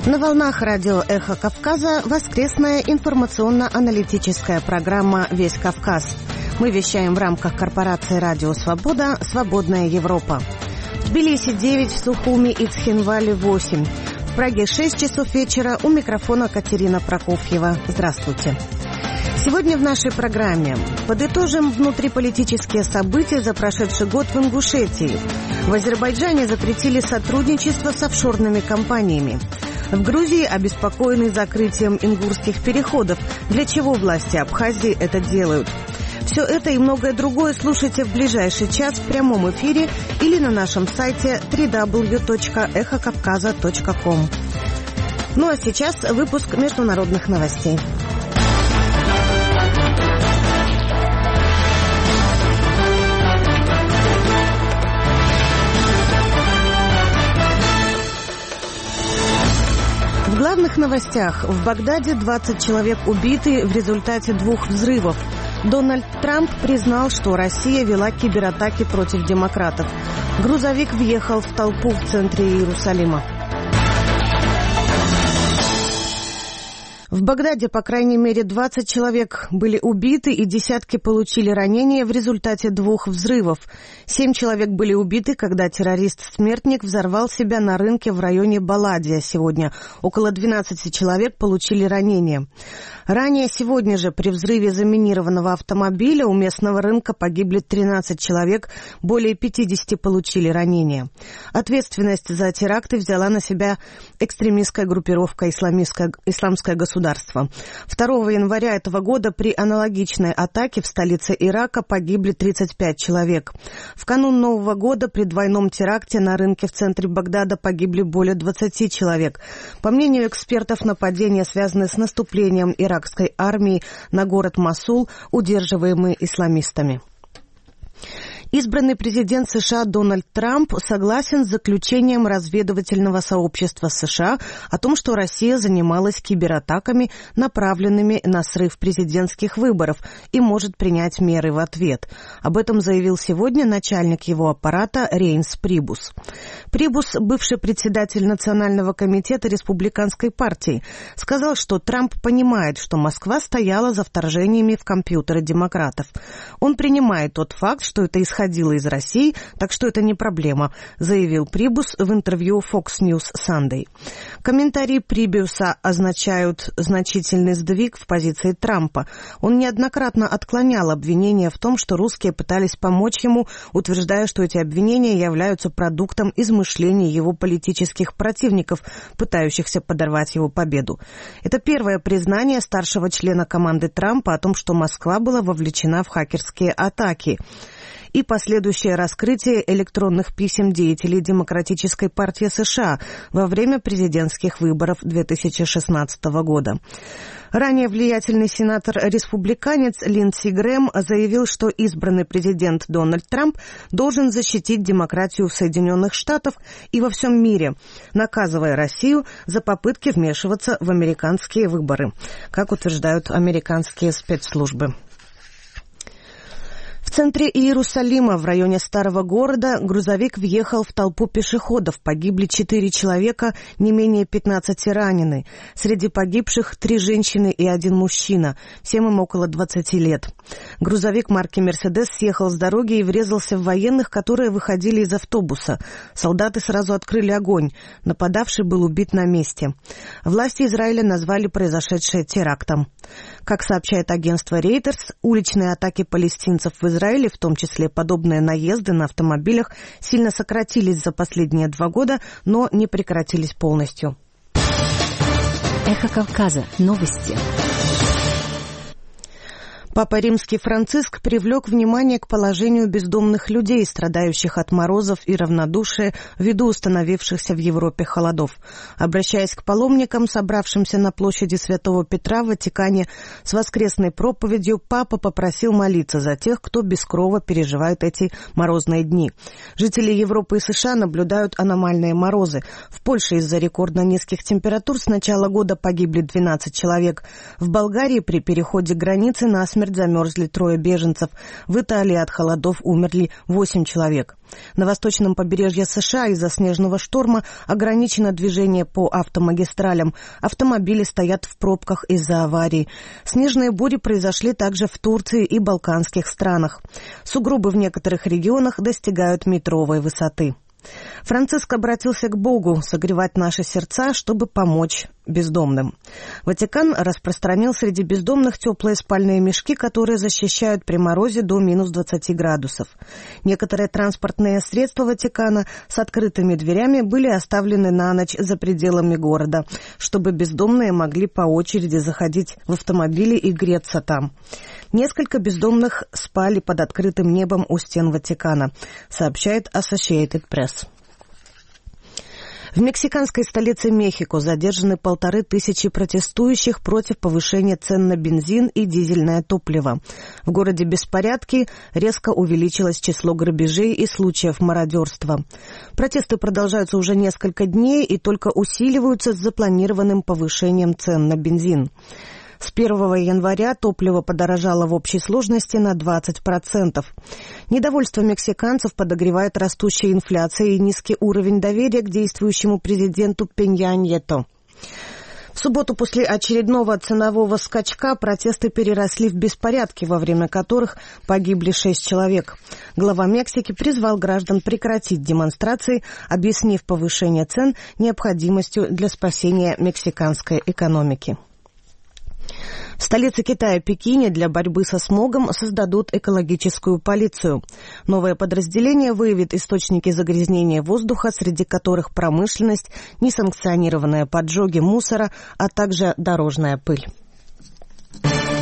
На волнах радио «Эхо Кавказа» воскресная информационно-аналитическая программа «Весь Кавказ». Мы вещаем в рамках корпорации «Радио Свобода. Свободная Европа». В Тбилиси 9, в Сухуми и Цхинвале 8. В Праге 6 часов вечера. У микрофона Катерина Прокофьева. Здравствуйте. Сегодня в нашей программе подытожим внутриполитические события за прошедший год в Ингушетии. В Азербайджане запретили сотрудничество с офшорными компаниями. В Грузии обеспокоены закрытием ингурских переходов. Для чего власти Абхазии это делают? Все это и многое другое слушайте в ближайший час в прямом эфире или на нашем сайте www.эхокавказа.ком. Ну а сейчас выпуск международных новостей. В главных новостях. В Багдаде 20 человек убиты в результате 2 взрывов. Дональд Трамп признал, что Россия вела кибератаки против демократов. Грузовик въехал в толпу в центре Иерусалима. В Багдаде, по крайней мере, 20 человек были убиты и десятки получили ранения в результате 2 взрывов. 7 человек были убиты, когда террорист-смертник взорвал себя на рынке в районе Баладия сегодня. Около 12 человек получили ранения. Ранее сегодня же при взрыве заминированного автомобиля у местного рынка погибли 13 человек, более 50 получили ранения. Ответственность за теракты взяла на себя экстремистская группировка «Исламское государство». 2 января этого года при аналогичной атаке в столице Ирака погибли 35 человек. В канун Нового года при двойном теракте на рынке в центре Багдада погибли более 20 человек. По мнению экспертов, нападения связаны с наступлением иракской армии на город Мосул, удерживаемый исламистами. Избранный президент США Дональд Трамп согласен с заключением разведывательного сообщества США о том, что Россия занималась кибератаками, направленными на срыв президентских выборов, и может принять меры в ответ. Об этом заявил сегодня начальник его аппарата Рейнс Прибус. Прибус, бывший председатель Национального комитета Республиканской партии, сказал, что Трамп понимает, что Москва стояла за вторжениями в компьютеры демократов. Он принимает тот факт, что это исходило из России, так что это не проблема, заявил Прибус в интервью Fox News Sunday. Комментарии Прибуса означают значительный сдвиг в позиции Трампа. Он неоднократно отклонял обвинения в том, что русские пытались помочь ему, утверждая, что эти обвинения являются продуктом измышления его политических противников, пытающихся подорвать его победу. Это первое признание старшего члена команды Трампа о том, что Москва была вовлечена в хакерские атаки, и последующее раскрытие электронных писем деятелей Демократической партии США во время президентских выборов 2016 года. Ранее влиятельный сенатор-республиканец Линдси Грэм заявил, что избранный президент Дональд Трамп должен защитить демократию в Соединенных Штатах и во всем мире, наказывая Россию за попытки вмешиваться в американские выборы, как утверждают американские спецслужбы. В центре Иерусалима, в районе старого города, грузовик въехал в толпу пешеходов. Погибли 4 человека, не менее 15 ранены. Среди погибших 3 женщины и 1 мужчина. Всем им около 20 лет. Грузовик марки «Мерседес» съехал с дороги и врезался в военных, которые выходили из автобуса. Солдаты сразу открыли огонь. Нападавший был убит на месте. Власти Израиля назвали произошедшее терактом. Как сообщает агентство Reuters, уличные атаки палестинцев в Израиле, в том числе подобные наезды на автомобилях, сильно сократились за последние 2 года, но не прекратились полностью. Эхо Кавказа. Новости. Папа Римский Франциск привлек внимание к положению бездомных людей, страдающих от морозов и равнодушия ввиду установившихся в Европе холодов. Обращаясь к паломникам, собравшимся на площади Святого Петра в Ватикане, с воскресной проповедью папа попросил молиться за тех, кто без крова переживает эти морозные дни. Жители Европы и США наблюдают аномальные морозы. В Польше из-за рекордно низких температур с начала года погибли 12 человек. В Болгарии при переходе границы насмерть насмерть замерзли 3 беженцев. В Италии от холодов умерли 8 человек. На восточном побережье США из-за снежного шторма ограничено движение по автомагистралям. Автомобили стоят в пробках из-за аварий. Снежные бури произошли также в Турции и балканских странах. Сугробы в некоторых регионах достигают метровой высоты. Франциск обратился к Богу согревать наши сердца, чтобы помочь бездомным. Ватикан распространил среди бездомных теплые спальные мешки, которые защищают при морозе до минус 20 градусов. Некоторые транспортные средства Ватикана с открытыми дверями были оставлены на ночь за пределами города, чтобы бездомные могли по очереди заходить в автомобили и греться там. Несколько бездомных спали под открытым небом у стен Ватикана, сообщает Associated Press. В мексиканской столице Мехико задержаны 1500 протестующих против повышения цен на бензин и дизельное топливо. В городе беспорядки, резко увеличилось число грабежей и случаев мародерства. Протесты продолжаются уже несколько дней и только усиливаются с запланированным повышением цен на бензин. С 1 января топливо подорожало в общей сложности на 20%. Недовольство мексиканцев подогревает растущая инфляция и низкий уровень доверия к действующему президенту Пенья Ньето. В субботу после очередного ценового скачка протесты переросли в беспорядки, во время которых погибли 6 человек. Глава Мексики призвал граждан прекратить демонстрации, объяснив повышение цен необходимостью для спасения мексиканской экономики. В столице Китая, Пекине, для борьбы со смогом создадут экологическую полицию. Новое подразделение выявит источники загрязнения воздуха, среди которых промышленность, несанкционированные поджоги мусора, а также дорожная пыль.